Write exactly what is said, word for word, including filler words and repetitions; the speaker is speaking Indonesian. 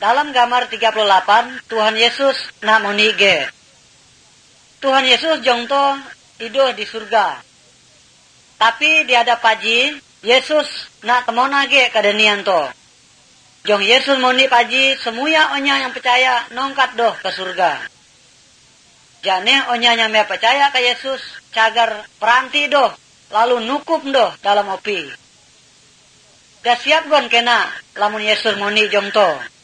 Dalam gambar tiga puluh delapan, Tuhan Yesus nak monige. Tuhan Yesus jongto hidup di surga. Tapi di ada paji, Yesus nak kemonage kadenian to. Jong Yesus moni paji, semuanya onya yang percaya nongkat doh ke surga. Jane onya yang percaya ke Yesus, cagar peranti doh, lalu nukup doh dalam opi. Dah siap gon kena, lamun Yesus moni jongto.